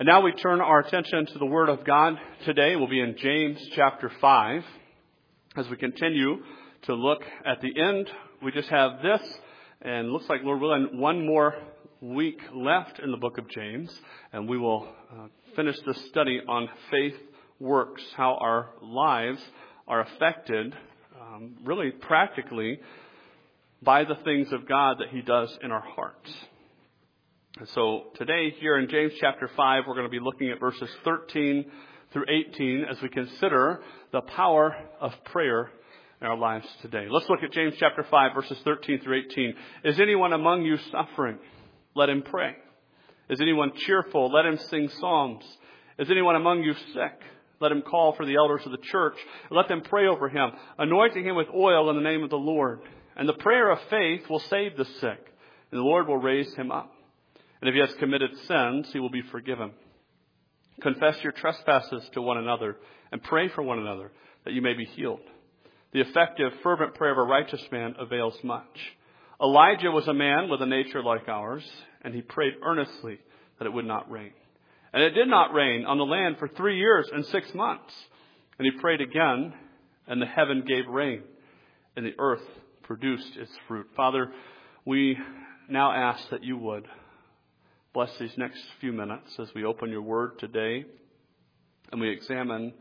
And now we turn our attention to the Word of God. Today we'll be in James chapter 5. As we continue to look at the end, we just have this, and looks like, Lord willing, one more week left in the book of James, and we will finish this study on faith works, how our lives are affected, really practically, by the things of God that He does in our hearts. And so today, here in James chapter 5, we're going to be looking at verses 13 through 18 as we consider the power of prayer in our lives today. Let's look at James chapter 5, verses 13 through 18. Is anyone among you suffering? Let him pray. Is anyone cheerful? Let him sing psalms. Is anyone among you sick? Let him call for the elders of the church. Let them pray over him, anointing him with oil in the name of the Lord. And the prayer of faith will save the sick, and the Lord will raise him up. And if he has committed sins, he will be forgiven. Confess your trespasses to one another and pray for one another that you may be healed. The effective, fervent prayer of a righteous man avails much. Elijah was a man with a nature like ours, and he prayed earnestly that it would not rain. And it did not rain on the land for 3 years and 6 months. And he prayed again, and the heaven gave rain, and the earth produced its fruit. Father, we now ask that you would bless these next few minutes as we open your word today and we examine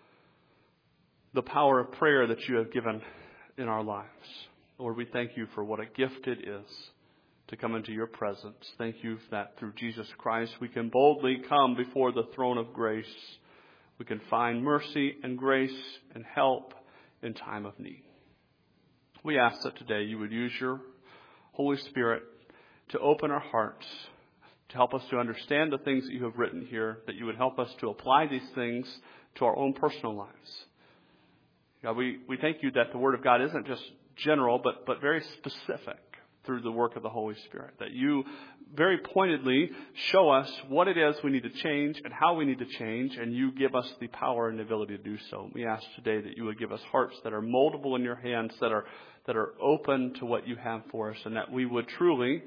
the power of prayer that you have given in our lives. Lord, we thank you for what a gift it is to come into your presence. Thank you that through Jesus Christ we can boldly come before the throne of grace. We can find mercy and grace and help in time of need. We ask that today you would use your Holy Spirit to open our hearts, to help us to understand the things that you have written here, that you would help us to apply these things to our own personal lives. God, we thank you that the Word of God isn't just general, but very specific through the work of the Holy Spirit, that you very pointedly show us what it is we need to change and how we need to change, and you give us the power and the ability to do so. We ask today that you would give us hearts that are moldable in your hands, that are open to what you have for us, and that we would truly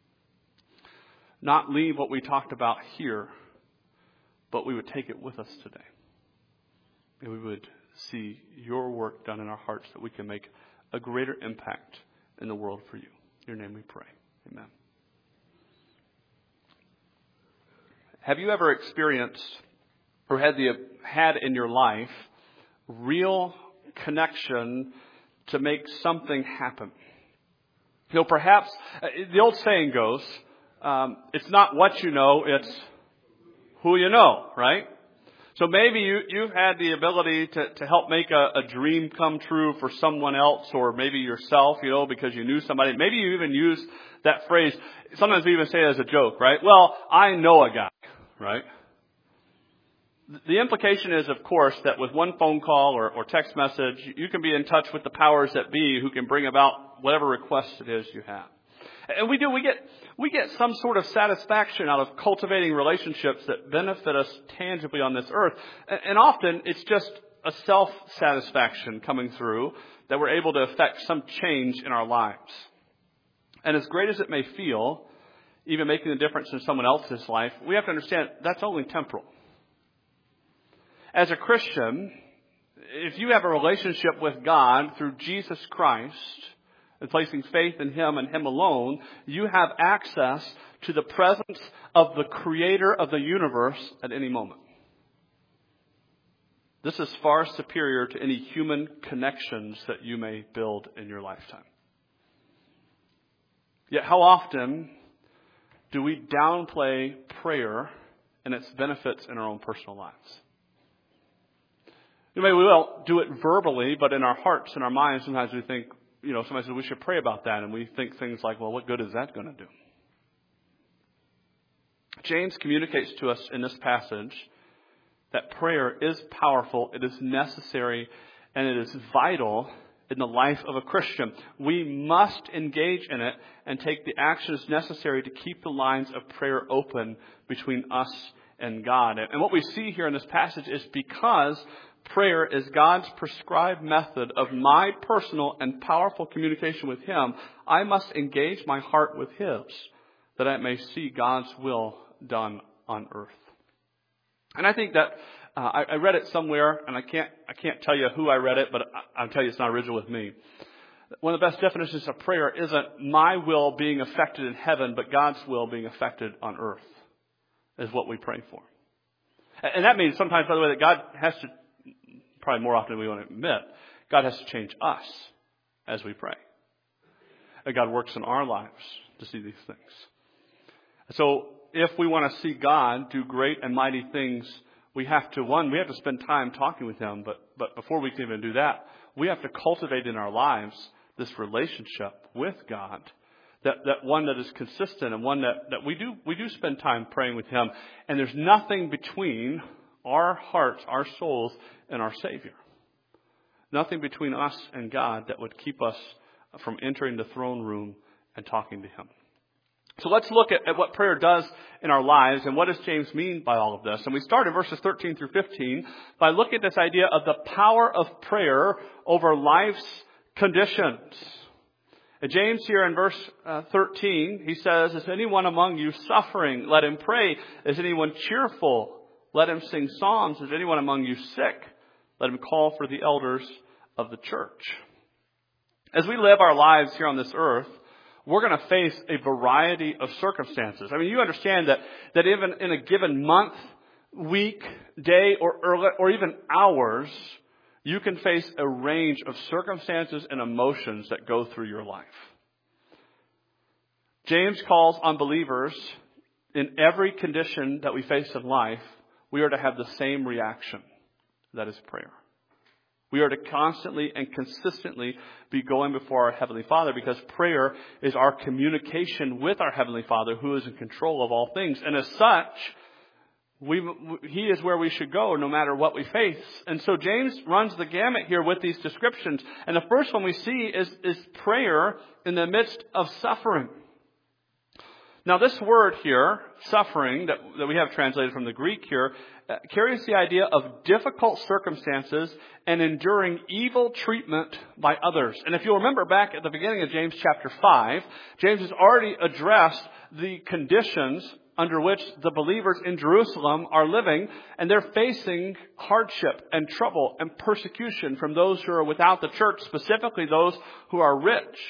not leave what we talked about here, but we would take it with us today. And we would see your work done in our hearts that we can make a greater impact in the world for you. In your name we pray. Amen. Have you ever experienced or had in your life real connection to make something happen? You know, perhaps the old saying goes, it's not what you know, it's who you know, right? So maybe you've had the ability to help make a dream come true for someone else, or maybe yourself, you know, because you knew somebody. Maybe you even use that phrase. Sometimes we even say it as a joke, right? Well, I know a guy, right? The implication is, of course, that with one phone call or text message, you can be in touch with the powers that be who can bring about whatever request it is you have. And we get some sort of satisfaction out of cultivating relationships that benefit us tangibly on this earth. And often it's just a self-satisfaction coming through that we're able to affect some change in our lives. And as great as it may feel, even making a difference in someone else's life, we have to understand that's only temporal. As a Christian, if you have a relationship with God through Jesus Christ, and placing faith in Him and Him alone, you have access to the presence of the Creator of the universe at any moment. This is far superior to any human connections that you may build in your lifetime. Yet how often do we downplay prayer and its benefits in our own personal lives? You know, maybe we will do it verbally, but in our hearts and our minds, sometimes we think, you know, somebody says we should pray about that, and we think things like, well, what good is that going to do? James communicates to us in this passage that prayer is powerful, it is necessary, and it is vital in the life of a Christian. We must engage in it and take the actions necessary to keep the lines of prayer open between us and God. And what we see here in this passage is because prayer is God's prescribed method of my personal and powerful communication with Him, I must engage my heart with His, that I may see God's will done on earth. And I think that I read it somewhere, and I can't tell you who I read it, but I'll tell you it's not original with me. One of the best definitions of prayer isn't my will being affected in heaven, but God's will being affected on earth is what we pray for. And that means sometimes, by the way, that God has to, probably more often than we want to admit, God has to change us as we pray. And God works in our lives to see these things. So if we want to see God do great and mighty things, we have to spend time talking with Him. But before we can even do that, we have to cultivate in our lives this relationship with God, that one that is consistent and one that we do spend time praying with Him. And there's nothing between our hearts, our souls, and our Savior. Nothing between us and God that would keep us from entering the throne room and talking to Him. So let's look at what prayer does in our lives and what does James mean by all of this. And we start in verses 13 through 15 by looking at this idea of the power of prayer over life's conditions. And James here in verse 13, he says, "Is anyone among you suffering? Let him pray. Is anyone cheerful? Let him sing psalms. Is anyone among you sick? Let him call for the elders of the church." As we live our lives here on this earth, we're going to face a variety of circumstances. I mean, you understand that even in a given month, week, day, or even hours, you can face a range of circumstances and emotions that go through your life. James calls on believers in every condition that we face in life, we are to have the same reaction. That is prayer. We are to constantly and consistently be going before our Heavenly Father because prayer is our communication with our Heavenly Father who is in control of all things. And as such, He is where we should go no matter what we face. And so James runs the gamut here with these descriptions. And the first one we see is prayer in the midst of suffering. Now this word here, suffering, that we have translated from the Greek here, carries the idea of difficult circumstances and enduring evil treatment by others. And if you'll remember back at the beginning of James chapter 5, James has already addressed the conditions under which the believers in Jerusalem are living, and they're facing hardship and trouble and persecution from those who are without the church, specifically those who are rich.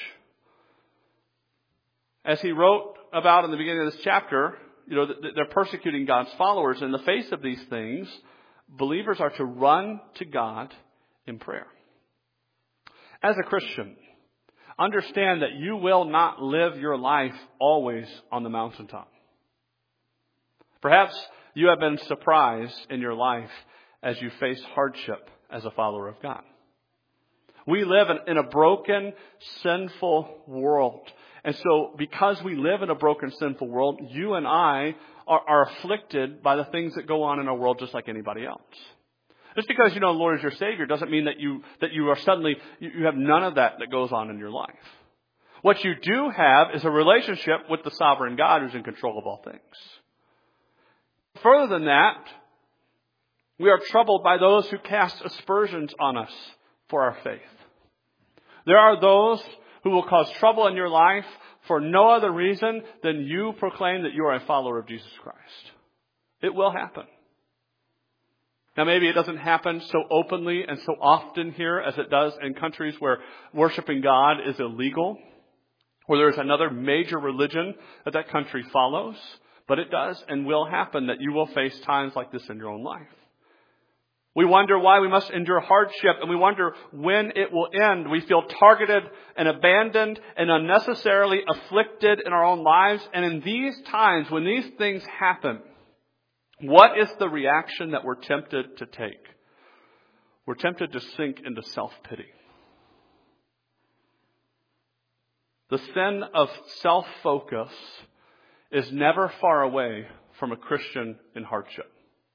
As he wrote about in the beginning of this chapter, they're persecuting God's followers. In the face of these things, believers are to run to God in prayer. As a Christian, understand that you will not live your life always on the mountaintop. Perhaps you have been surprised in your life as you face hardship as a follower of God. We live in a broken, sinful world. And so because we live in a broken, sinful world, you and I are afflicted by the things that go on in our world just like anybody else. Just because you know the Lord is your Savior doesn't mean that you are suddenly, you have none of that goes on in your life. What you do have is a relationship with the sovereign God who's in control of all things. Further than that, we are troubled by those who cast aspersions on us for our faith. There are those who will cause trouble in your life for no other reason than you proclaim that you are a follower of Jesus Christ. It will happen. Now maybe it doesn't happen so openly and so often here as it does in countries where worshiping God is illegal, where there's another major religion that country follows. But it does and will happen that you will face times like this in your own life. We wonder why we must endure hardship, and we wonder when it will end. We feel targeted and abandoned and unnecessarily afflicted in our own lives. And in these times, when these things happen, what is the reaction that we're tempted to take? We're tempted to sink into self-pity. The sin of self-focus is never far away from a Christian in hardship.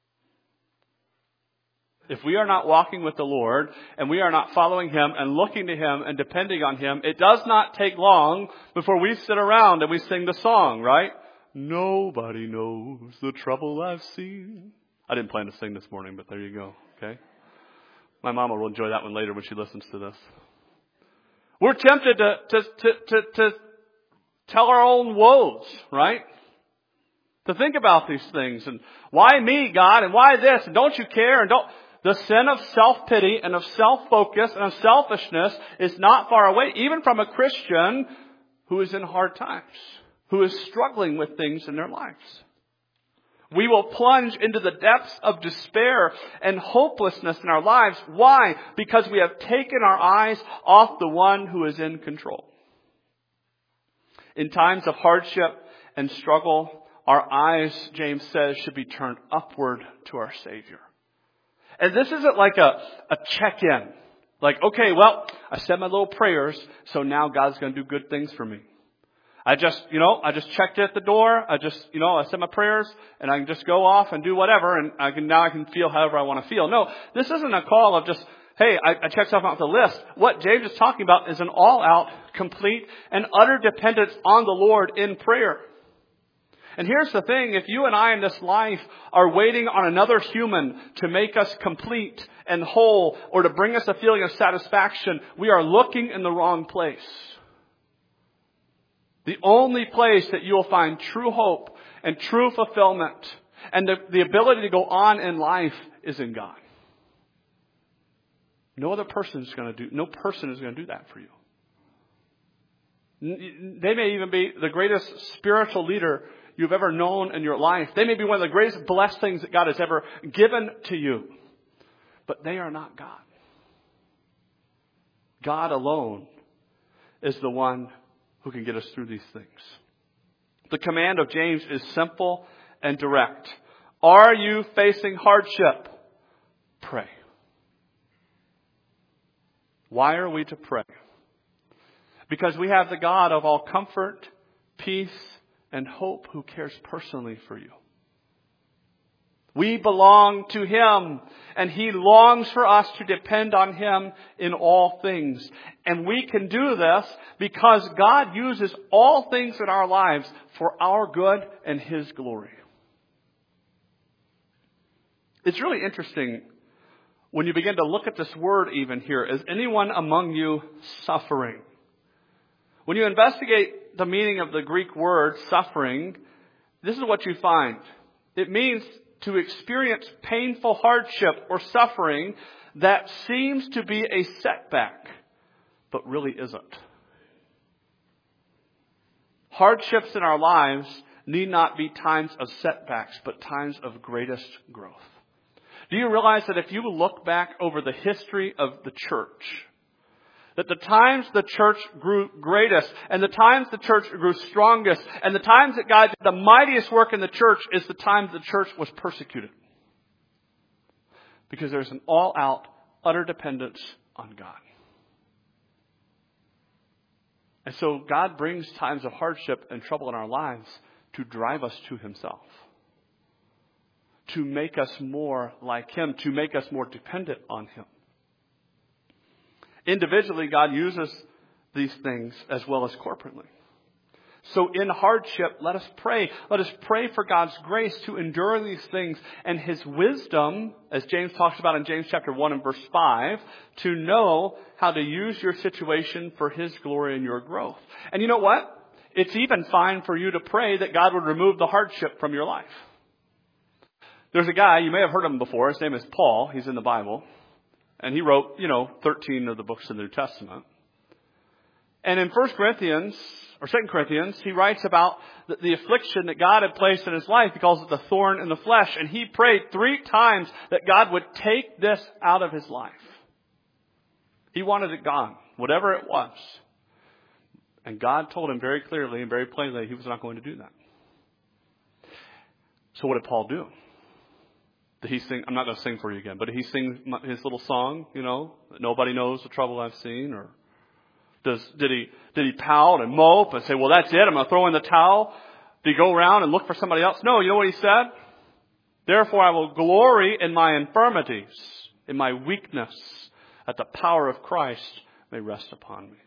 If we are not walking with the Lord and we are not following Him and looking to Him and depending on Him, it does not take long before we sit around and we sing the song, right? Nobody knows the trouble I've seen. I didn't plan to sing this morning, but there you go, okay? My mama will enjoy that one later when she listens to this. We're tempted to tell our own woes, right? To think about these things and why me, God, and why this, and don't you care, and don't... The sin of self-pity and of self-focus and of selfishness is not far away, even from a Christian who is in hard times, who is struggling with things in their lives. We will plunge into the depths of despair and hopelessness in our lives. Why? Because we have taken our eyes off the one who is in control. In times of hardship and struggle, our eyes, James says, should be turned upward to our Savior. And this isn't like a check-in. Like, okay, well, I said my little prayers, so now God's going to do good things for me. I just checked at the door. I said my prayers, and I can just go off and do whatever, and I can feel however I want to feel. No, this isn't a call of just, hey, I checked stuff off the list. What James is talking about is an all-out, complete, and utter dependence on the Lord in prayer. And here's the thing, if you and I in this life are waiting on another human to make us complete and whole or to bring us a feeling of satisfaction, we are looking in the wrong place. The only place that you will find true hope and true fulfillment and the ability to go on in life is in God. No person is going to do that for you. They may even be the greatest spiritual leader you've ever known in your life. They may be one of the greatest blessings that God has ever given to you. But they are not God. God alone is the one who can get us through these things. The command of James is simple and direct. Are you facing hardship? Pray. Why are we to pray? Because we have the God of all comfort, peace, and hope who cares personally for you. We belong to Him, and He longs for us to depend on Him in all things. And we can do this because God uses all things in our lives for our good and His glory. It's really interesting when you begin to look at this word even here. Is anyone among you suffering? When you investigate the meaning of the Greek word suffering, this is what you find. It means to experience painful hardship or suffering that seems to be a setback, but really isn't. Hardships in our lives need not be times of setbacks, but times of greatest growth. Do you realize that if you look back over the history of the church, that the times the church grew greatest and the times the church grew strongest and the times that God did the mightiest work in the church is the times the church was persecuted? Because there's an all-out, utter dependence on God. And so God brings times of hardship and trouble in our lives to drive us to Himself, to make us more like Him, to make us more dependent on Him. Individually, God uses these things as well as corporately. So in hardship, let us pray. Let us pray for God's grace to endure these things and His wisdom, as James talks about in James chapter 1 and verse 5, to know how to use your situation for His glory and your growth. And you know what? It's even fine for you to pray that God would remove the hardship from your life. There's a guy, you may have heard of him before. His name is Paul. He's in the Bible. And he wrote, 13 of the books in the New Testament. And in 2 Corinthians, he writes about the affliction that God had placed in his life. He calls it the thorn in the flesh. And he prayed 3 times that God would take this out of his life. He wanted it gone, whatever it was. And God told him very clearly and very plainly He was not going to do that. So what did Paul do? Did he sing? I'm not going to sing for you again, but did he sing his little song, nobody knows the trouble I've seen? Or did he pout and mope and say, well, that's it, I'm going to throw in the towel? Did he go around and look for somebody else? No, you know what he said? Therefore I will glory in my infirmities, in my weakness, that the power of Christ may rest upon me.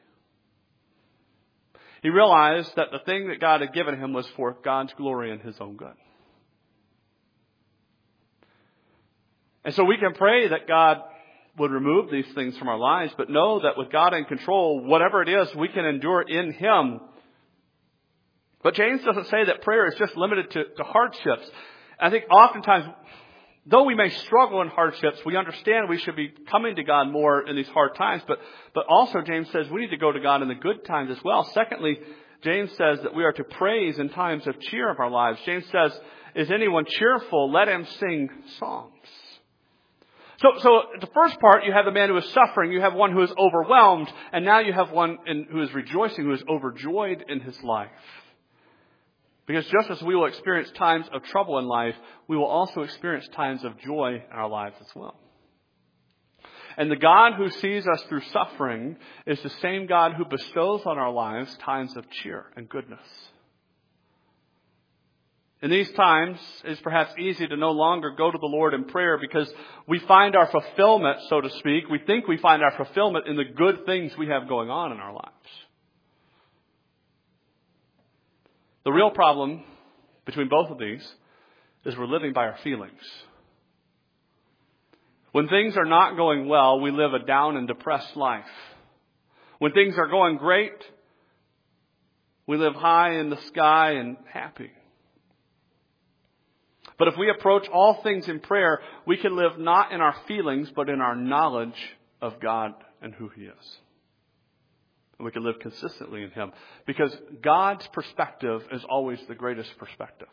He realized that the thing that God had given him was for God's glory and His own good. And so we can pray that God would remove these things from our lives, but know that with God in control, whatever it is, we can endure in Him. But James doesn't say that prayer is just limited to hardships. I think oftentimes, though we may struggle in hardships, we understand we should be coming to God more in these hard times. But also James says we need to go to God in the good times as well. Secondly, James says that we are to praise in times of cheer of our lives. James says, is anyone cheerful? Let him sing songs. So the first part, you have the man who is suffering. You have one who is overwhelmed. And now you have one who is rejoicing, who is overjoyed in his life. Because just as we will experience times of trouble in life, we will also experience times of joy in our lives as well. And the God who sees us through suffering is the same God who bestows on our lives times of cheer and goodness. In these times, it's perhaps easy to no longer go to the Lord in prayer because we find our fulfillment, so to speak. We think we find our fulfillment in the good things we have going on in our lives. The real problem between both of these is we're living by our feelings. When things are not going well, we live a down and depressed life. When things are going great, we live high in the sky and happy. But if we approach all things in prayer, we can live not in our feelings, but in our knowledge of God and who He is. And we can live consistently in Him. Because God's perspective is always the greatest perspective.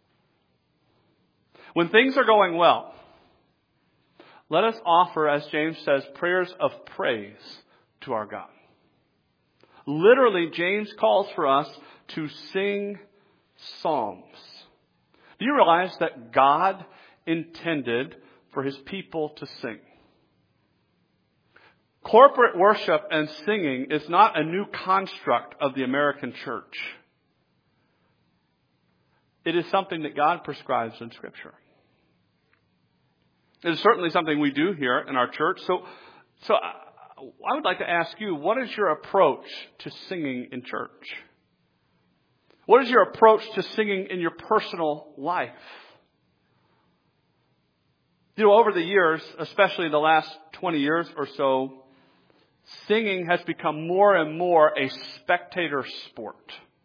When things are going well, let us offer, as James says, prayers of praise to our God. Literally, James calls for us to sing psalms. Do you realize that God intended for His people to sing? Corporate worship and singing is not a new construct of the American church. It is something that God prescribes in Scripture. It is certainly something we do here in our church. So I would like to ask you, what is your approach to singing in church? What is your approach to singing in your personal life? You know, over the years, especially the last 20 years or so, singing has become more and more a spectator sport.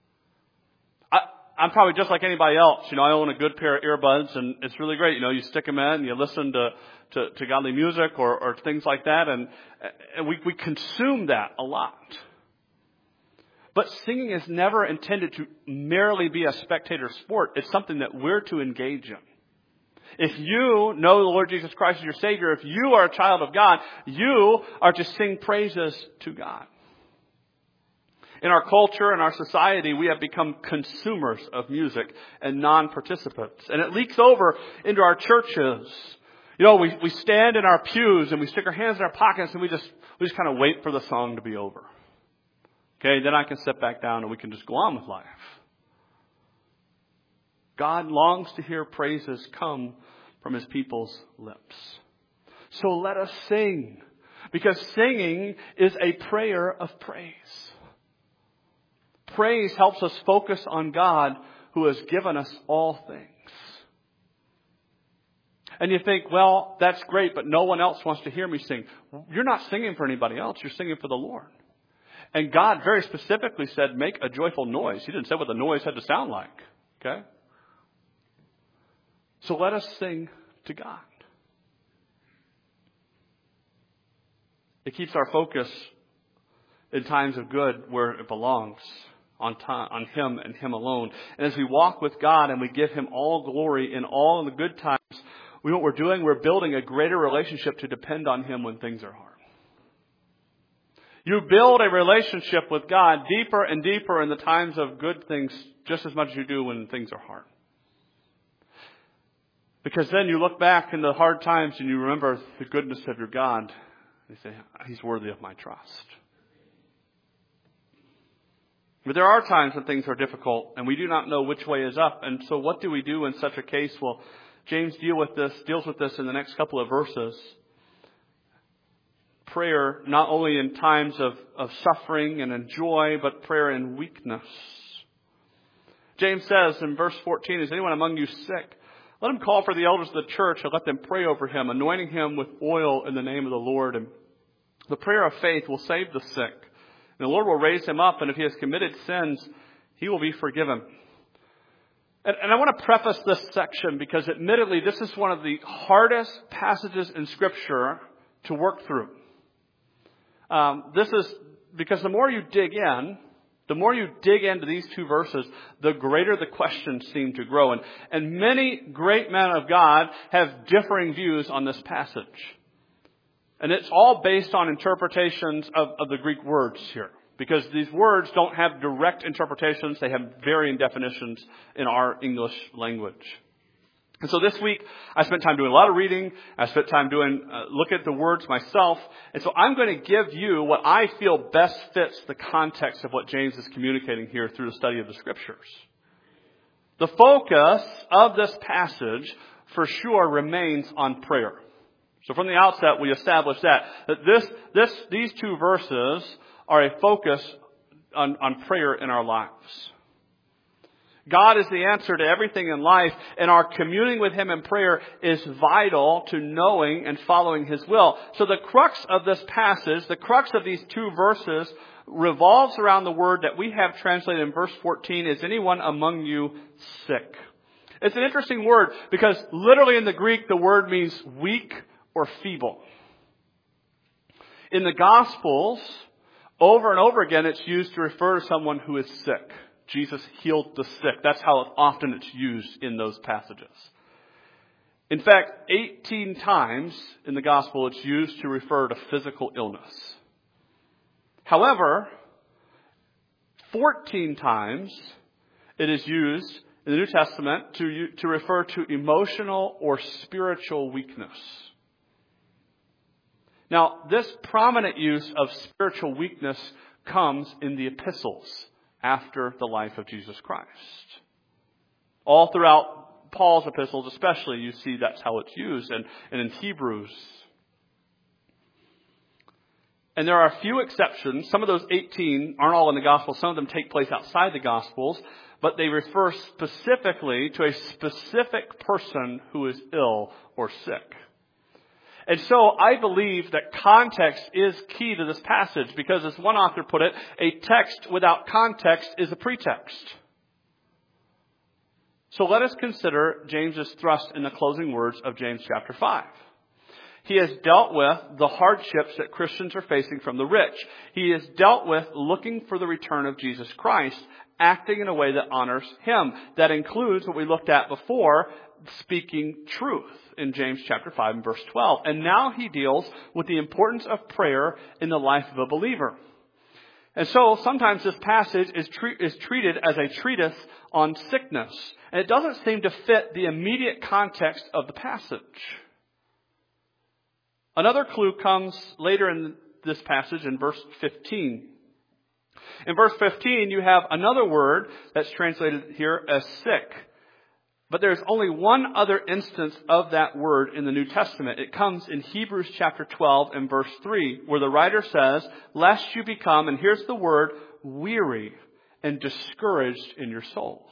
I'm probably just like anybody else. You know, I own a good pair of earbuds, and it's really great. You know, you stick them in, and you listen to godly music or things like that, and we consume that a lot. But singing is never intended to merely be a spectator sport. It's something that we're to engage in. If you know the Lord Jesus Christ as your Savior, if you are a child of God, you are to sing praises to God. In our culture and our society, we have become consumers of music and non-participants. And it leaks over into our churches. You know, we stand in our pews and we stick our hands in our pockets and we just kind of wait for the song to be over. Okay, then I can sit back down and we can just go on with life. God longs to hear praises come from His people's lips. So let us sing, because singing is a prayer of praise. Praise helps us focus on God who has given us all things. And you think, well, that's great, but no one else wants to hear me sing. You're not singing for anybody else. You're singing for the Lord. And God very specifically said, make a joyful noise. He didn't say what the noise had to sound like. Okay? So let us sing to God. It keeps our focus in times of good where it belongs, on Him and Him alone. And as we walk with God and we give Him all glory in all of the good times, what we're doing, we're building a greater relationship to depend on Him when things are hard. You build a relationship with God deeper and deeper in the times of good things, just as much as you do when things are hard. Because then you look back in the hard times and you remember the goodness of your God. You say, He's worthy of my trust. But there are times when things are difficult and we do not know which way is up. And so what do we do in such a case? Well, James deals with this in the next couple of verses. Prayer not only in times of suffering and in joy, but prayer in weakness. James says in verse 14, is anyone among you sick? Let him call for the elders of the church and let them pray over him, anointing him with oil in the name of the Lord. And the prayer of faith will save the sick. And the Lord will raise him up, and if he has committed sins, he will be forgiven. And I want to preface this section because admittedly this is one of the hardest passages in Scripture to work through. This is because the more you dig into these two verses, the greater the questions seem to grow. And many great men of God have differing views on this passage. And it's all based on interpretations of the Greek words here. Because these words don't have direct interpretations. They have varying definitions in our English language. And so this week, I spent time doing a lot of reading. I spent time look at the words myself. And so I'm going to give you what I feel best fits the context of what James is communicating here through the study of the Scriptures. The focus of this passage, for sure, remains on prayer. So from the outset, we established that these two verses are a focus on prayer in our lives. God is the answer to everything in life, and our communing with Him in prayer is vital to knowing and following His will. So the crux of this passage, the crux of these two verses, revolves around the word that we have translated in verse 14, is anyone among you sick? It's an interesting word because literally in the Greek the word means weak or feeble. In the Gospels, over and over again, it's used to refer to someone who is sick. Jesus healed the sick. That's how often it's used in those passages. In fact, 18 times in the Gospel, it's used to refer to physical illness. However, 14 times it is used in the New Testament to refer to emotional or spiritual weakness. Now, this prominent use of spiritual weakness comes in the epistles after the life of Jesus Christ. All throughout Paul's epistles especially, you see that's how it's used, and in Hebrews. And there are a few exceptions. Some of those 18 aren't all in the Gospels. Some of them take place outside the Gospels, but they refer specifically to a specific person who is ill or sick. And so I believe that context is key to this passage because, as one author put it, a text without context is a pretext. So let us consider James's thrust in the closing words of James chapter 5. He has dealt with the hardships that Christians are facing from the rich. He has dealt with looking for the return of Jesus Christ, acting in a way that honors Him. That includes what we looked at before, speaking truth in James chapter 5 and verse 12. And now he deals with the importance of prayer in the life of a believer. And so sometimes this passage is treated as a treatise on sickness. And it doesn't seem to fit the immediate context of the passage. Another clue comes later in this passage in verse 15. In verse 15, you have another word that's translated here as sick. But there's only one other instance of that word in the New Testament. It comes in Hebrews chapter 12 and verse 3, where the writer says, lest you become, and here's the word, weary and discouraged in your souls.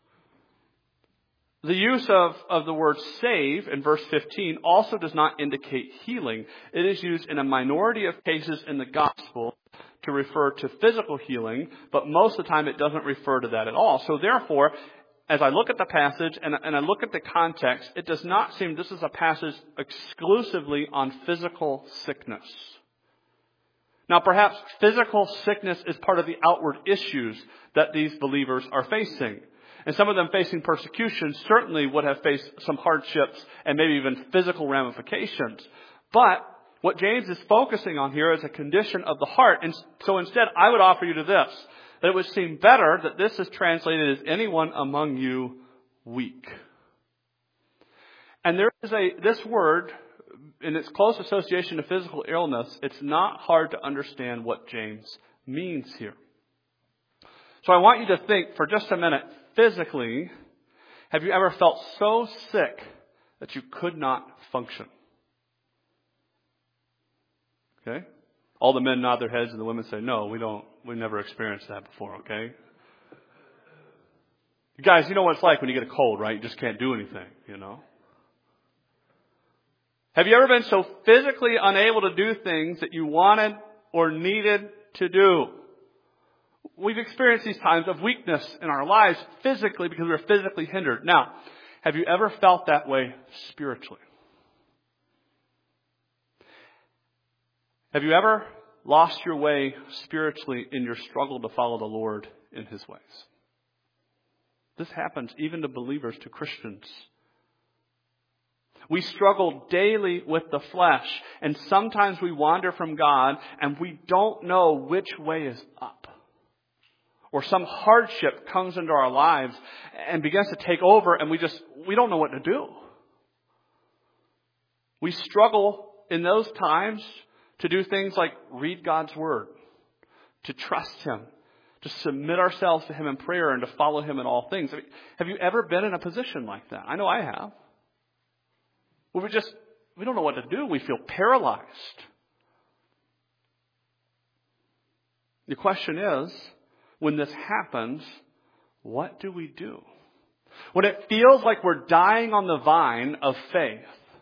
The use of the word save in verse 15 also does not indicate healing. It is used in a minority of cases in the gospel to refer to physical healing, but most of the time it doesn't refer to that at all. So therefore, as I look at the passage and I look at the context, it does not seem this is a passage exclusively on physical sickness. Now, perhaps physical sickness is part of the outward issues that these believers are facing. And some of them facing persecution certainly would have faced some hardships and maybe even physical ramifications. But what James is focusing on here is a condition of the heart. And so instead, I would offer you to this, that it would seem better that this is translated as anyone among you weak. And there is this word, in its close association to physical illness, it's not hard to understand what James means here. So I want you to think for just a minute, physically, have you ever felt so sick that you could not function? Okay? All the men nod their heads and the women say, no, we've never experienced that before, okay? You guys, you know what it's like when you get a cold, right? You just can't do anything, you know? Have you ever been so physically unable to do things that you wanted or needed to do? We've experienced these times of weakness in our lives physically because we're physically hindered. Now, have you ever felt that way spiritually? Have you ever lost your way spiritually in your struggle to follow the Lord in His ways? This happens even to believers, to Christians. We struggle daily with the flesh, and sometimes we wander from God and we don't know which way is up. Or some hardship comes into our lives and begins to take over, and we don't know what to do. We struggle in those times to do things like read God's Word, to trust Him, to submit ourselves to Him in prayer, and to follow Him in all things. I mean, have you ever been in a position like that? I know I have. Where we don't know what to do. We feel paralyzed. The question is, when this happens, what do we do? When it feels like we're dying on the vine of faith,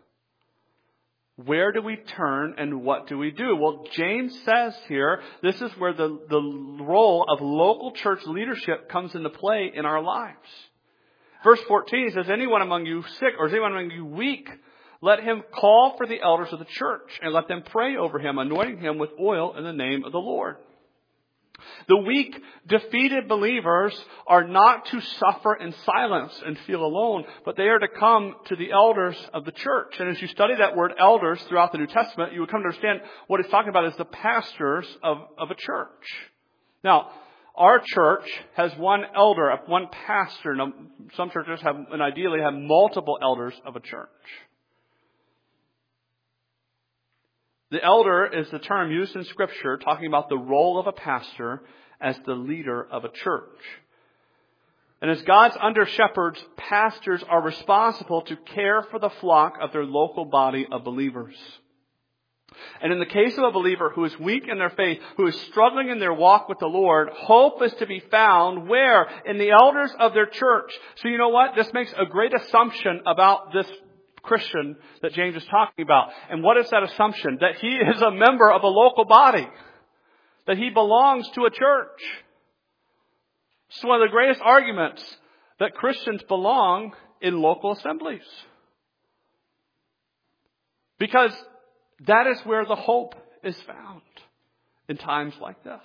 where do we turn and what do we do? Well, James says here, this is where the role of local church leadership comes into play in our lives. Verse 14 says, anyone among you sick or is anyone among you weak? Let him call for the elders of the church and let them pray over him, anointing him with oil in the name of the Lord. The weak, defeated believers are not to suffer in silence and feel alone, but they are to come to the elders of the church. And as you study that word elders throughout the New Testament, you will come to understand what it's talking about is the pastors of a church. Now, our church has one elder, one pastor. Now, some churches have, and ideally have multiple elders of a church. The elder is the term used in Scripture talking about the role of a pastor as the leader of a church. And as God's under-shepherds, pastors are responsible to care for the flock of their local body of believers. And in the case of a believer who is weak in their faith, who is struggling in their walk with the Lord, hope is to be found where? In the elders of their church. So you know what? This makes a great assumption about this Christian that James is talking about. And what is that assumption? That he is a member of a local body. That he belongs to a church. It's one of the greatest arguments that Christians belong in local assemblies. Because that is where the hope is found in times like this.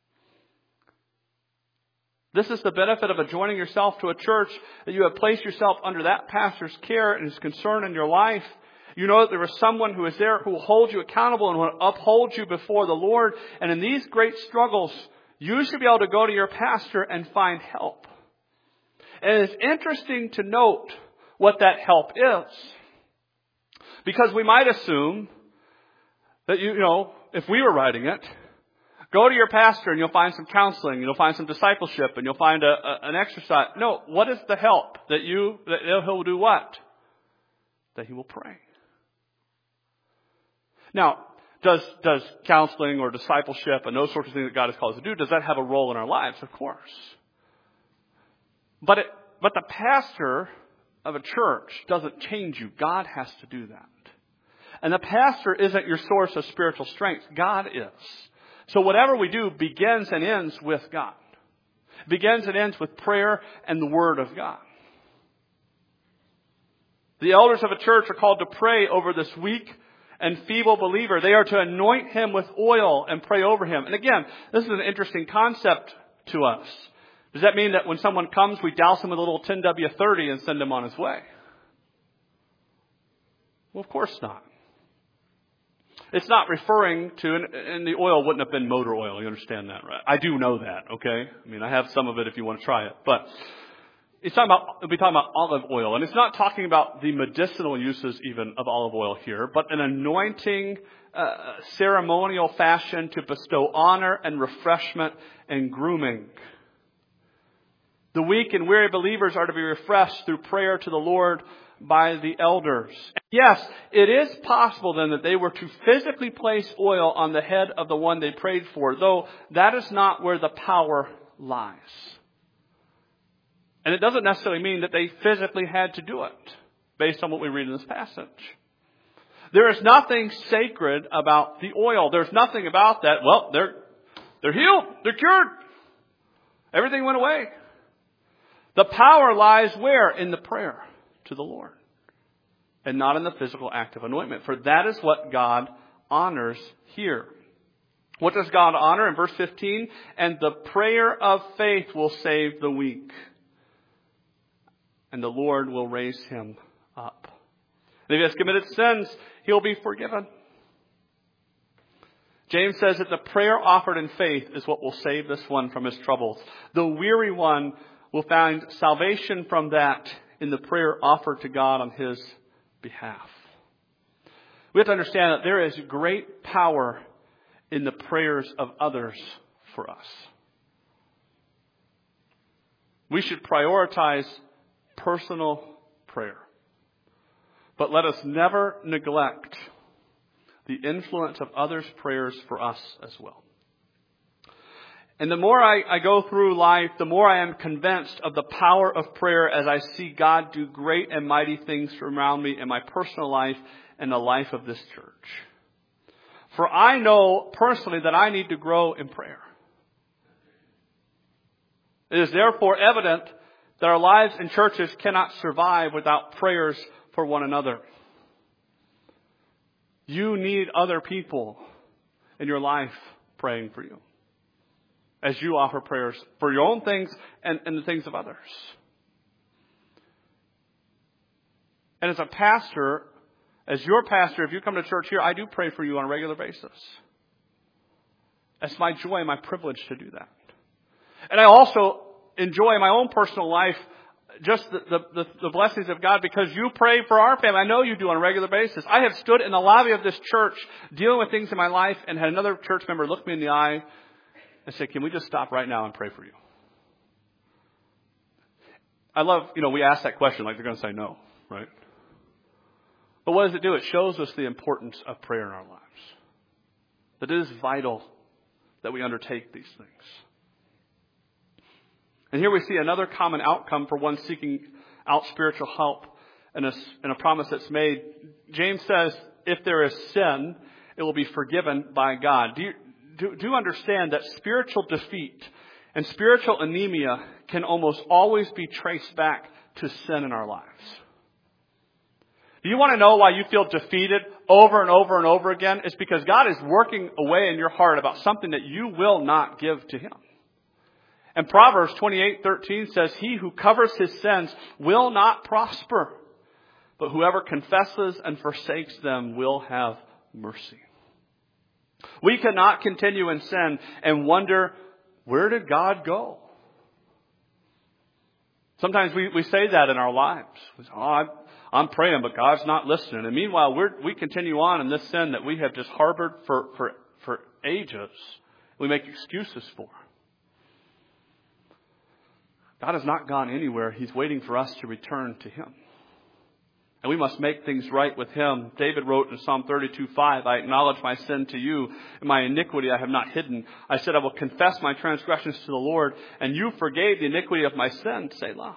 This is the benefit of joining yourself to a church, that you have placed yourself under that pastor's care and his concern in your life. You know that there is someone who is there who will hold you accountable and will uphold you before the Lord. And in these great struggles, you should be able to go to your pastor and find help. And it's interesting to note what that help is. Because we might assume that, if we were writing it, go to your pastor and you'll find some counseling, and you'll find some discipleship, and you'll find an exercise. No, what is the help? That he'll do what? That he will pray. Now, does counseling or discipleship and those sorts of things that God has called us to do, does that have a role in our lives? Of course. But the pastor of a church doesn't change you. God has to do that. And the pastor isn't your source of spiritual strength. God is. So whatever we do begins and ends with God. Begins and ends with prayer and the Word of God. The elders of a church are called to pray over this weak and feeble believer. They are to anoint him with oil and pray over him. And again, this is an interesting concept to us. Does that mean that when someone comes, we douse him with a little 10W30 and send him on his way? Well, of course not. It's not referring to, and the oil wouldn't have been motor oil. You understand that, right? I do know that, okay? I mean, I have some of it if you want to try it. But we'll be talking about olive oil. And it's not talking about the medicinal uses even of olive oil here, but an anointing, ceremonial fashion to bestow honor and refreshment and grooming. The weak and weary believers are to be refreshed through prayer to the Lord by the elders. Yes, it is possible then that they were to physically place oil on the head of the one they prayed for, though that is not where the power lies. And it doesn't necessarily mean that they physically had to do it, based on what we read in this passage. There is nothing sacred about the oil. There's nothing about that. Well, they're healed. They're cured. Everything went away. The power lies where? In the prayer to the Lord. And not in the physical act of anointment. For that is what God honors here. What does God honor? In verse 15, and the prayer of faith will save the weak. And the Lord will raise him up. And if he has committed sins, he'll be forgiven. James says that the prayer offered in faith is what will save this one from his troubles. The weary one will find salvation from that in the prayer offered to God on his behalf. We have to understand that there is great power in the prayers of others for us. We should prioritize personal prayer. But let us never neglect the influence of others' prayers for us as well. And the more I go through life, the more I am convinced of the power of prayer as I see God do great and mighty things around me in my personal life and the life of this church. For I know personally that I need to grow in prayer. It is therefore evident that our lives in churches cannot survive without prayers for one another. You need other people in your life praying for you as you offer prayers for your own things and the things of others. And as a pastor, as your pastor, if you come to church here, I do pray for you on a regular basis. It's my joy and my privilege to do that. And I also enjoy in my own personal life just the blessings of God because you pray for our family. I know you do on a regular basis. I have stood in the lobby of this church dealing with things in my life and had another church member look me in the eye and say, can we just stop right now and pray for you? I love, we ask that question like they're going to say no, right? But what does it do? It shows us the importance of prayer in our lives. That it is vital that we undertake these things. And here we see another common outcome for one seeking out spiritual help and a promise that's made. James says, if there is sin, it will be forgiven by God. Do you understand that spiritual defeat and spiritual anemia can almost always be traced back to sin in our lives? Do you want to know why you feel defeated over and over and over again? It's because God is working away in your heart about something that you will not give to Him. And Proverbs 28:13 says, he who covers his sins will not prosper, but whoever confesses and forsakes them will have mercy. We cannot continue in sin and wonder, where did God go? Sometimes we say that in our lives. We say, I'm praying, but God's not listening. And meanwhile, we continue on in this sin that we have just harbored for ages. We make excuses for. God has not gone anywhere. He's waiting for us to return to Him. And we must make things right with Him. David wrote in Psalm 32:5, I acknowledge my sin to you, and my iniquity I have not hidden. I said, I will confess my transgressions to the Lord, and you forgave the iniquity of my sin, Selah.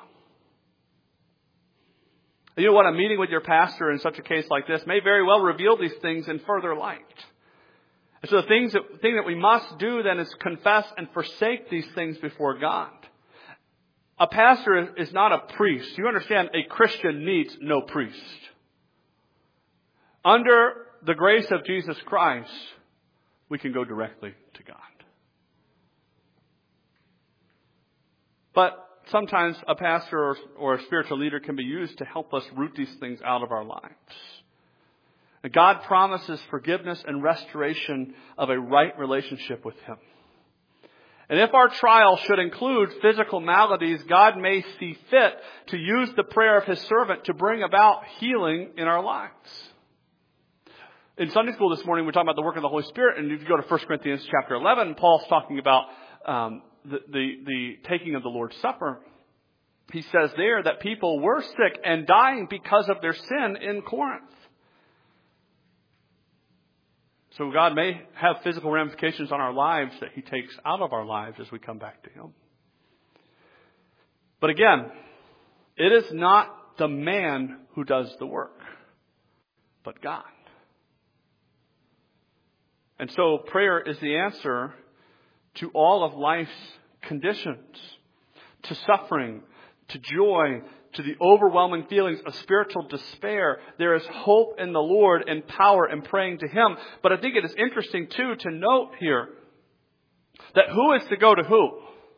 And you know what? A meeting with your pastor in such a case like this may very well reveal these things in further light. And so the thing that we must do then is confess and forsake these things before God. A pastor is not a priest. You understand, a Christian needs no priest. Under the grace of Jesus Christ, we can go directly to God. But sometimes a pastor or a spiritual leader can be used to help us root these things out of our lives. And God promises forgiveness and restoration of a right relationship with Him. And if our trial should include physical maladies, God may see fit to use the prayer of His servant to bring about healing in our lives. In Sunday school this morning, we're talking about the work of the Holy Spirit. And if you go to 1 Corinthians chapter 11, Paul's talking about the taking of the Lord's Supper. He says there that people were sick and dying because of their sin in Corinth. So God may have physical ramifications on our lives that He takes out of our lives as we come back to Him. But again, it is not the man who does the work, but God. And so prayer is the answer to all of life's conditions, to suffering, to joy, to the overwhelming feelings of spiritual despair. There is hope in the Lord and power in praying to Him. But I think it is interesting, too, to note here that who is to go to who?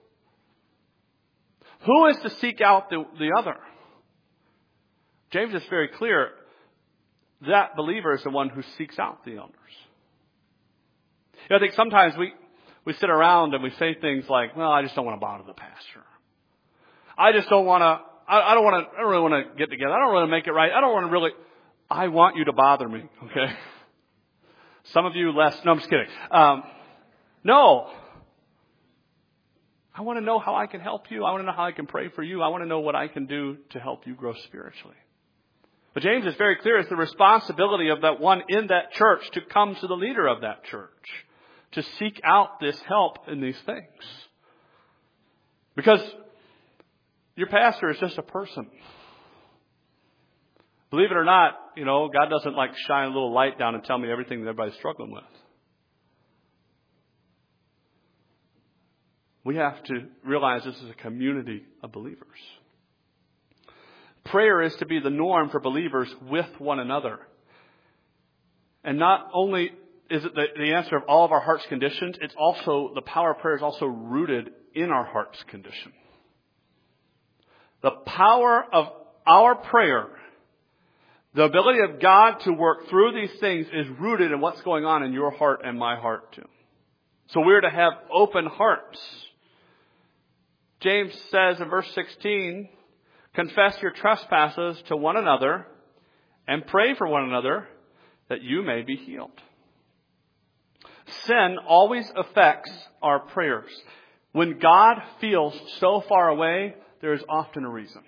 Who is to seek out the other? James is very clear. That believer is the one who seeks out the elders. I think sometimes we sit around and we say things like, well, I just don't want to bother the pastor. I just don't want to, I don't really want to get together. I don't really make it right. I want you to bother me, okay? Some of you less. No, I'm just kidding. No. I want to know how I can help you. I want to know how I can pray for you. I want to know what I can do to help you grow spiritually. But James is very clear. It's the responsibility of that one in that church to come to the leader of that church, to seek out this help in these things. Because your pastor is just a person. Believe it or not, God doesn't shine a little light down and tell me everything that everybody's struggling with. We have to realize this is a community of believers. Prayer is to be the norm for believers with one another. And not only is it the answer of all of our heart's conditions, it's also, the power of prayer is also rooted in our heart's condition. The power of our prayer, the ability of God to work through these things, is rooted in what's going on in your heart and my heart too. So we're to have open hearts. James says in verse 16, confess your trespasses to one another and pray for one another that you may be healed. Sin always affects our prayers. When God feels so far away, there is often a reason.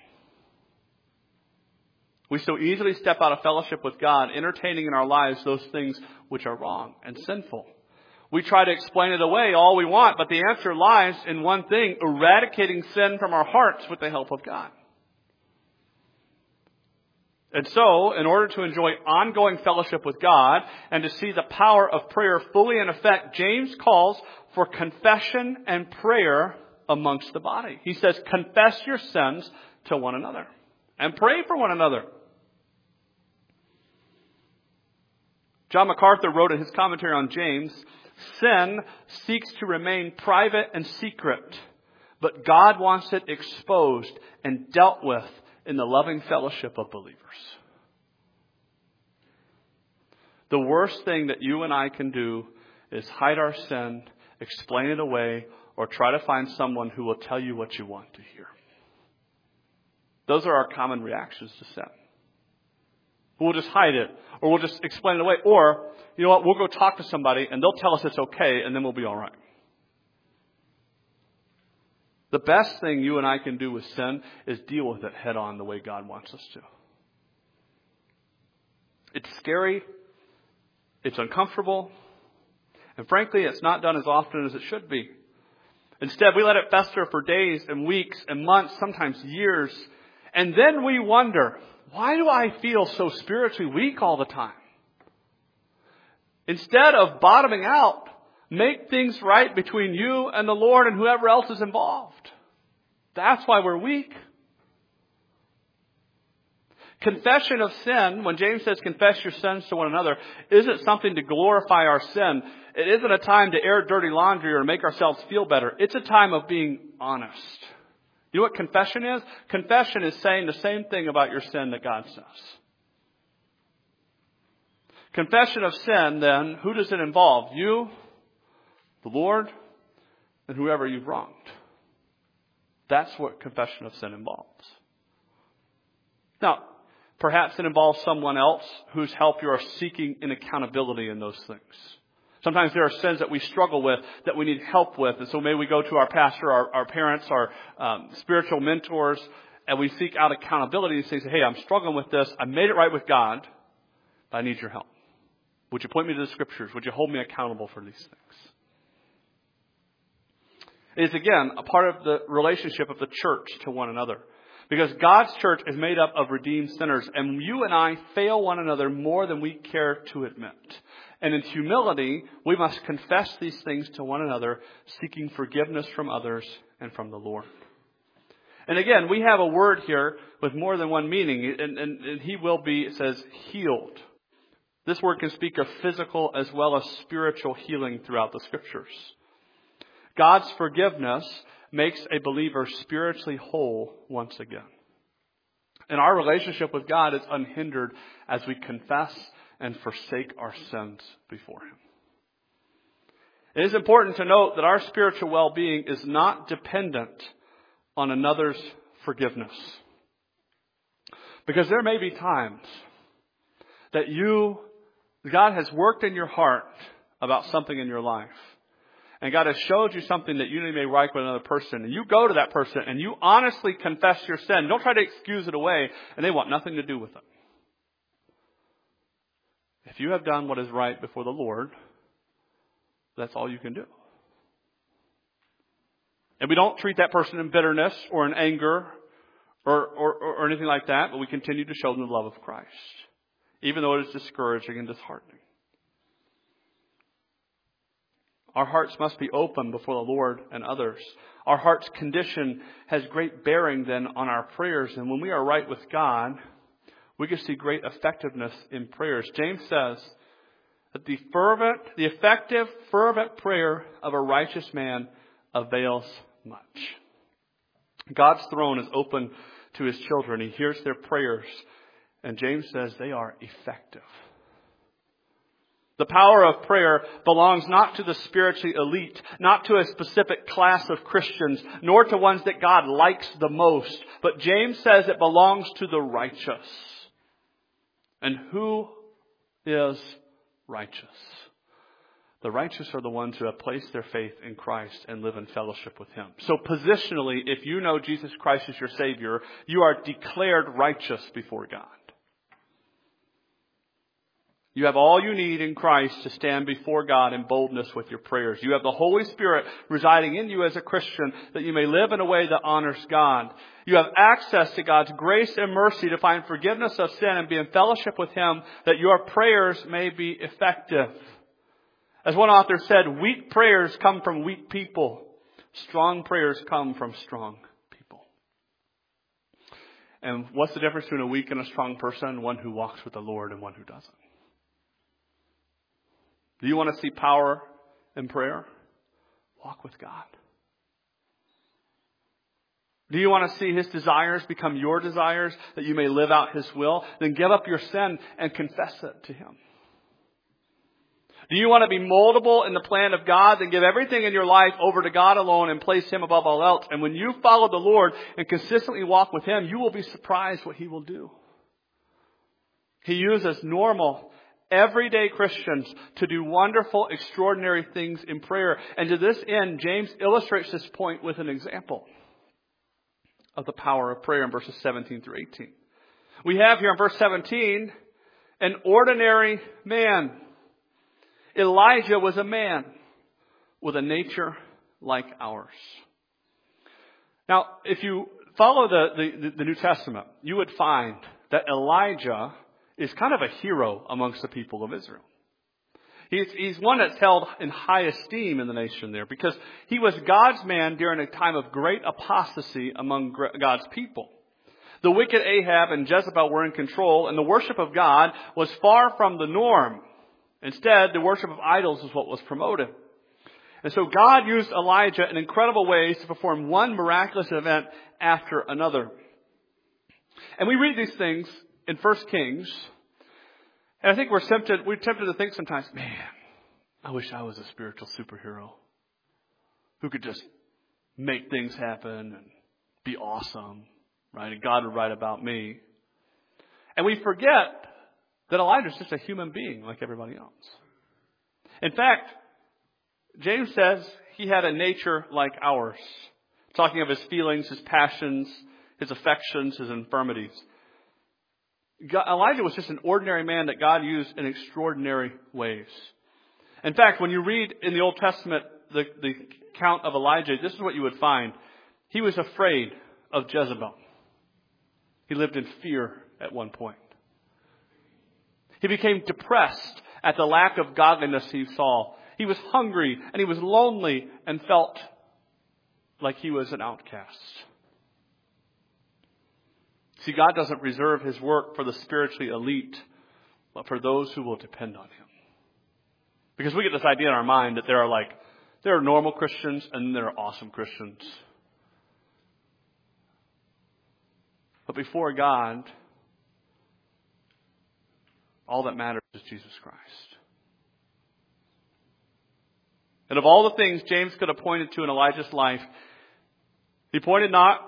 We so easily step out of fellowship with God, entertaining in our lives those things which are wrong and sinful. We try to explain it away all we want, but the answer lies in one thing: eradicating sin from our hearts with the help of God. And so, in order to enjoy ongoing fellowship with God and to see the power of prayer fully in effect, James calls for confession and prayer amongst the body. He says, confess your sins to one another and pray for one another. John MacArthur wrote in his commentary on James, sin seeks to remain private and secret, but God wants it exposed and dealt with in the loving fellowship of believers. The worst thing that you and I can do is hide our sin, explain it away, or try to find someone who will tell you what you want to hear. Those are our common reactions to sin. We'll just hide it, or we'll just explain it away, or, you know what, we'll go talk to somebody and they'll tell us it's okay, and then we'll be all right. The best thing you and I can do with sin is deal with it head on the way God wants us to. It's scary. It's uncomfortable. And frankly, it's not done as often as it should be. Instead, we let it fester for days and weeks and months, sometimes years. And then we wonder, why do I feel so spiritually weak all the time? Instead of bottoming out, make things right between you and the Lord and whoever else is involved. That's why we're weak. Confession of sin, when James says confess your sins to one another, isn't something to glorify our sin. It isn't a time to air dirty laundry or make ourselves feel better. It's a time of being honest. You know what confession is? Confession is saying the same thing about your sin that God says. Confession of sin, then, who does it involve? You, the Lord, and whoever you've wronged. That's what confession of sin involves. Now, perhaps it involves someone else whose help you are seeking in accountability in those things. Sometimes there are sins that we struggle with that we need help with. And so maybe we go to our pastor, our parents, our spiritual mentors, and we seek out accountability and say, hey, I'm struggling with this. I made it right with God, but I need your help. Would you point me to the scriptures? Would you hold me accountable for these things? It is, again, a part of the relationship of the church to one another. Because God's church is made up of redeemed sinners, and you and I fail one another more than we care to admit. And in humility, we must confess these things to one another, seeking forgiveness from others and from the Lord. And again, we have a word here with more than one meaning, and he will be, it says, healed. This word can speak of physical as well as spiritual healing throughout the Scriptures. God's forgiveness makes a believer spiritually whole once again. And our relationship with God is unhindered as we confess and forsake our sins before Him. It is important to note that our spiritual well-being is not dependent on another's forgiveness. Because there may be times that God has worked in your heart about something in your life. And God has showed you something that you may right with another person. And you go to that person and you honestly confess your sin. Don't try to excuse it away. And they want nothing to do with it. If you have done what is right before the Lord, that's all you can do. And we don't treat that person in bitterness or in anger or anything like that. But we continue to show them the love of Christ. Even though it is discouraging and disheartening. Our hearts must be open before the Lord and others. Our heart's condition has great bearing then on our prayers. And when we are right with God, we can see great effectiveness in prayers. James says that the effective, fervent prayer of a righteous man avails much. God's throne is open to His children. He hears their prayers. And James says they are effective. The power of prayer belongs not to the spiritually elite, not to a specific class of Christians, nor to ones that God likes the most. But James says it belongs to the righteous. And who is righteous? The righteous are the ones who have placed their faith in Christ and live in fellowship with Him. So positionally, if you know Jesus Christ as your Savior, you are declared righteous before God. You have all you need in Christ to stand before God in boldness with your prayers. You have the Holy Spirit residing in you as a Christian that you may live in a way that honors God. You have access to God's grace and mercy to find forgiveness of sin and be in fellowship with Him that your prayers may be effective. As one author said, weak prayers come from weak people. Strong prayers come from strong people. And what's the difference between a weak and a strong person? One who walks with the Lord and one who doesn't. Do you want to see power in prayer? Walk with God. Do you want to see His desires become your desires, that you may live out His will? Then give up your sin and confess it to Him. Do you want to be moldable in the plan of God? Then give everything in your life over to God alone and place Him above all else. And when you follow the Lord and consistently walk with Him, you will be surprised what He will do. He uses normal, everyday Christians to do wonderful, extraordinary things in prayer. And to this end, James illustrates this point with an example of the power of prayer in verses 17 through 18. We have here in verse 17, an ordinary man. Elijah was a man with a nature like ours. Now, if you follow the New Testament, you would find that Elijah is kind of a hero amongst the people of Israel. He's one that's held in high esteem in the nation there because he was God's man during a time of great apostasy among God's people. The wicked Ahab and Jezebel were in control, and the worship of God was far from the norm. Instead, the worship of idols is what was promoted. And so God used Elijah in incredible ways to perform one miraculous event after another. And we read these things in 1 Kings, and I think we're tempted to think sometimes, man, I wish I was a spiritual superhero who could just make things happen and be awesome, right? And God would write about me. And we forget that Elijah is just a human being like everybody else. In fact, James says he had a nature like ours, talking of his feelings, his passions, his affections, his infirmities. Elijah was just an ordinary man that God used in extraordinary ways. In fact, when you read in the Old Testament the account of Elijah, this is what you would find. He was afraid of Jezebel. He lived in fear at one point. He became depressed at the lack of godliness he saw. He was hungry and he was lonely and felt like he was an outcast. See, God doesn't reserve his work for the spiritually elite, but for those who will depend on him. Because we get this idea in our mind that there are normal Christians and there are awesome Christians. But before God, all that matters is Jesus Christ. And of all the things James could have pointed to in Elijah's life, he pointed not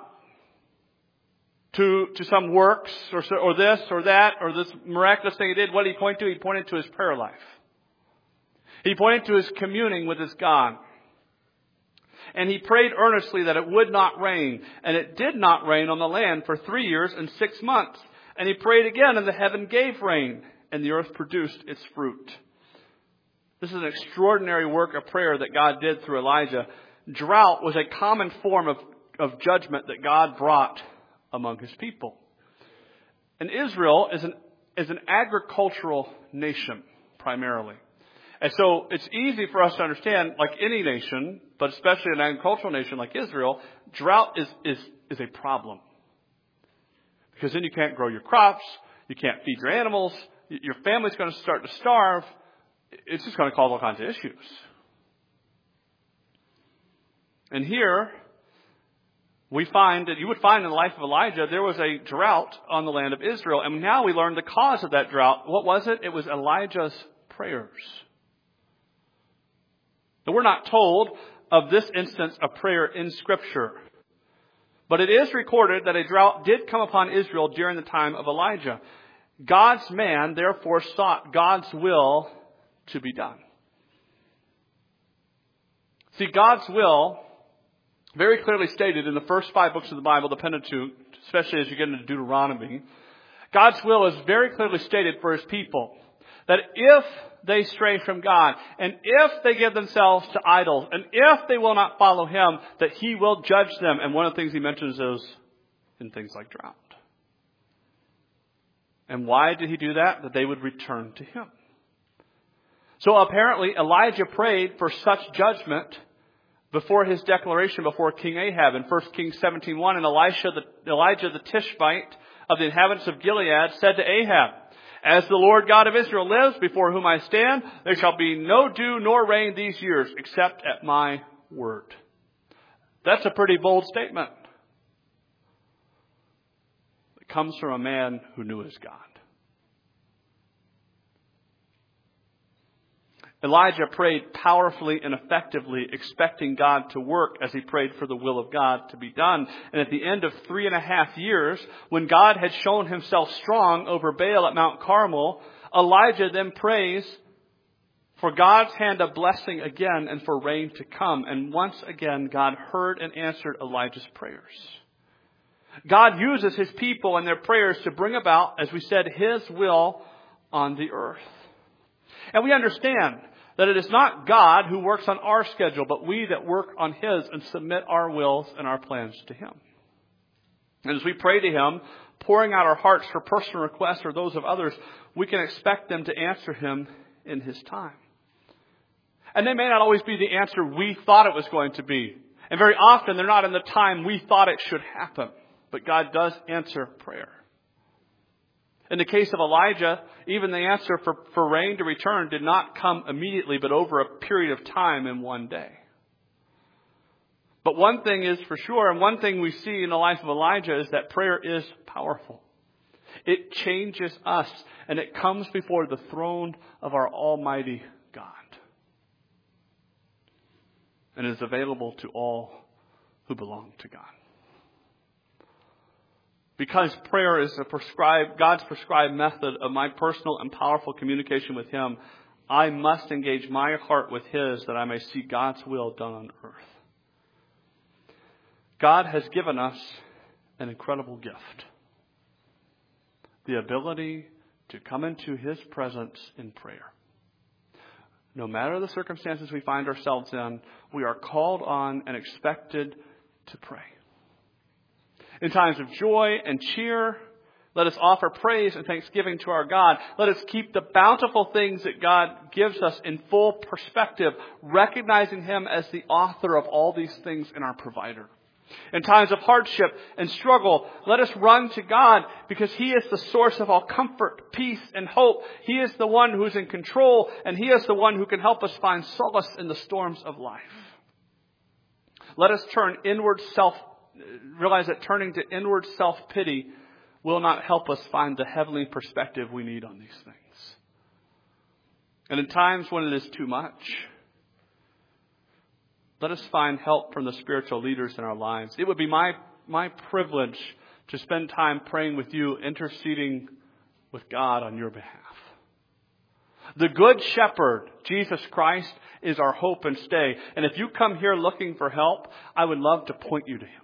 to some works or this or that or this miraculous thing he did. What did he point to? He pointed to his prayer life. He pointed to his communing with his God. And he prayed earnestly that it would not rain. And it did not rain on the land for 3 years and 6 months. And he prayed again, and the heaven gave rain, and the earth produced its fruit. This is an extraordinary work of prayer that God did through Elijah. Drought was a common form of judgment that God brought among his people. And Israel is an agricultural nation, primarily. And so it's easy for us to understand, like any nation, but especially an agricultural nation like Israel, drought is a problem. Because then you can't grow your crops, you can't feed your animals, your family's going to start to starve. It's just going to cause all kinds of issues. And here, we find that you would find in the life of Elijah, there was a drought on the land of Israel. And now we learn the cause of that drought. What was it? It was Elijah's prayers. Now, we're not told of this instance of prayer in Scripture. But it is recorded that a drought did come upon Israel during the time of Elijah. God's man, therefore, sought God's will to be done. See, God's will, very clearly stated in the first 5 books of the Bible, the Pentateuch, especially as you get into Deuteronomy, God's will is very clearly stated for his people. That if they stray from God, and if they give themselves to idols, and if they will not follow him, that he will judge them. And one of the things he mentions is in things like drought. And why did he do that? That they would return to him. So apparently Elijah prayed for such judgment before his declaration before King Ahab in 1 Kings 17:1. And Elijah the Tishbite of the inhabitants of Gilead said to Ahab, "As the Lord God of Israel lives, before whom I stand, there shall be no dew nor rain these years, except at my word." That's a pretty bold statement. It comes from a man who knew his God. Elijah prayed powerfully and effectively, expecting God to work as he prayed for the will of God to be done. And at the end of 3.5 years, when God had shown himself strong over Baal at Mount Carmel, Elijah then prays for God's hand of blessing again and for rain to come. And once again, God heard and answered Elijah's prayers. God uses his people and their prayers to bring about, as we said, his will on the earth. And we understand that it is not God who works on our schedule, but we that work on his and submit our wills and our plans to him. And as we pray to him, pouring out our hearts for personal requests or those of others, we can expect them to answer him in his time. And they may not always be the answer we thought it was going to be. And very often they're not in the time we thought it should happen. But God does answer prayer. In the case of Elijah, even the answer for rain to return did not come immediately, but over a period of time in one day. But one thing is for sure, and one thing we see in the life of Elijah is that prayer is powerful. It changes us, and it comes before the throne of our Almighty God. And is available to all who belong to God. Because prayer is God's prescribed method of my personal and powerful communication with him, I must engage my heart with his that I may see God's will done on earth. God has given us an incredible gift. The ability to come into his presence in prayer. No matter the circumstances we find ourselves in, we are called on and expected to pray. In times of joy and cheer, Let us offer praise and thanksgiving to our God. Let us keep the bountiful things that God gives us in full perspective, recognizing Him as the author of all these things and our provider. In times of hardship and struggle, let us run to God because He is the source of all comfort, peace, and hope. He is the one who is in control, and He is the one who can help us find solace in the storms of life. Let us realize that turning to inward self-pity will not help us find the heavenly perspective we need on these things. And in times when it is too much, let us find help from the spiritual leaders in our lives. It would be my privilege to spend time praying with you, interceding with God on your behalf. The Good Shepherd, Jesus Christ, is our hope and stay. And if you come here looking for help, I would love to point you to Him.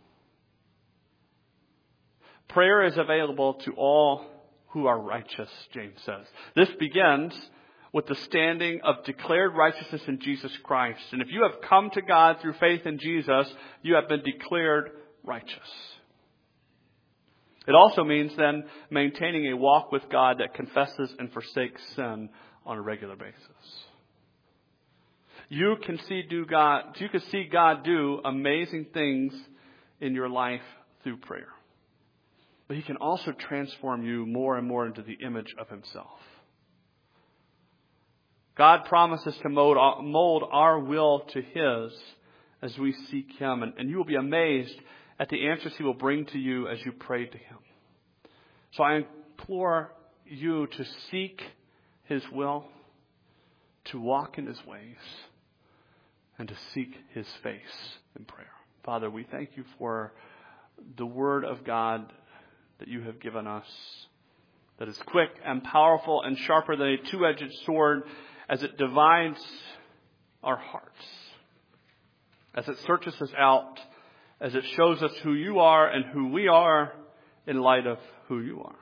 Prayer is available to all who are righteous, James says. This begins with the standing of declared righteousness in Jesus Christ. And if you have come to God through faith in Jesus, you have been declared righteous. It also means then maintaining a walk with God that confesses and forsakes sin on a regular basis. You can see God do amazing things in your life through prayer. But He can also transform you more and more into the image of Himself. God promises to mold our will to His as we seek Him. And you will be amazed at the answers He will bring to you as you pray to Him. So I implore you to seek His will, to walk in His ways, and to seek His face in prayer. Father, we thank You for the Word of God that You have given us, that is quick and powerful and sharper than a two-edged sword, as it divides our hearts, as it searches us out, as it shows us who You are and who we are in light of who You are.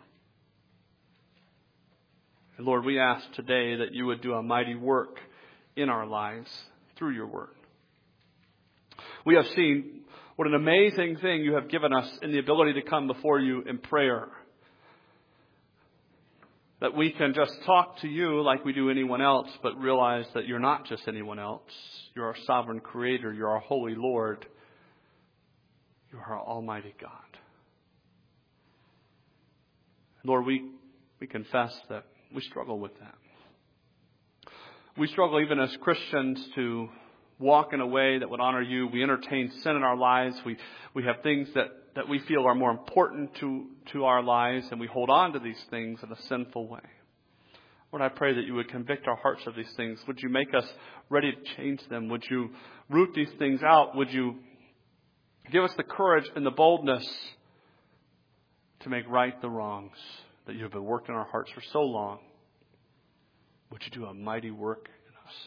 And Lord, we ask today that You would do a mighty work in our lives through Your Word. We have seen what an amazing thing You have given us in the ability to come before You in prayer. That we can just talk to You like we do anyone else, but realize that You're not just anyone else. You're our sovereign Creator. You're our holy Lord. You're our almighty God. Lord, we confess that we struggle with that. We struggle even as Christians to walk in a way that would honor You. We entertain sin in our lives. We have things that we feel are more important to our lives, and we hold on to these things in a sinful way. Lord, I pray that You would convict our hearts of these things. Would You make us ready to change them? Would You root these things out? Would You give us the courage and the boldness to make right the wrongs that You have been working in our hearts for so long? Would You do a mighty work in us?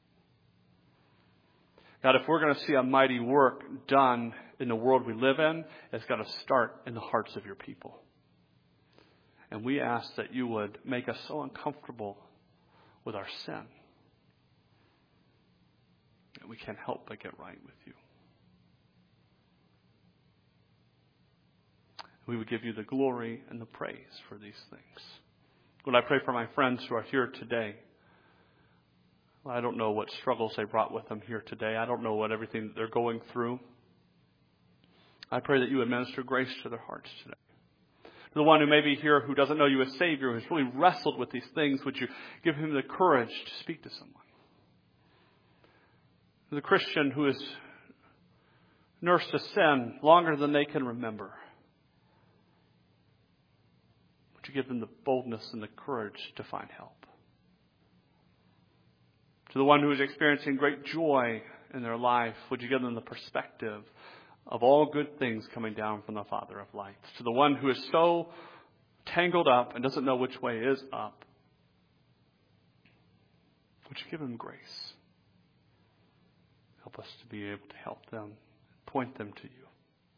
God, if we're going to see a mighty work done in the world we live in, it's got to start in the hearts of Your people. And we ask that You would make us so uncomfortable with our sin that we can't help but get right with You. We would give You the glory and the praise for these things. Lord, I pray for my friends who are here today. I don't know what struggles they brought with them here today. I don't know what everything that they're going through. I pray that You would minister grace to their hearts today. To the one who may be here who doesn't know You as Savior, who's really wrestled with these things, would You give him the courage to speak to someone? To the Christian who has nursed a sin longer than they can remember, would You give them the boldness and the courage to find help? To the one who is experiencing great joy in their life, would You give them the perspective of all good things coming down from the Father of lights? To the one who is so tangled up and doesn't know which way is up, would You give him grace? Help us to be able to help them, point them to You.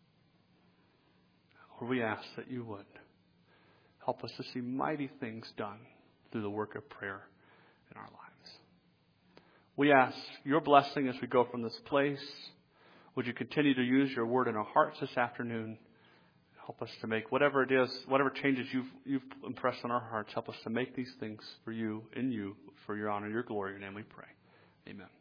Lord, we ask that You would help us to see mighty things done through the work of prayer in our lives. We ask Your blessing as we go from this place. Would You continue to use Your word in our hearts this afternoon? Help us to make whatever it is, whatever changes you've impressed on our hearts. Help us to make these things for you, in you, for your honor, your glory. In your name we pray. Amen.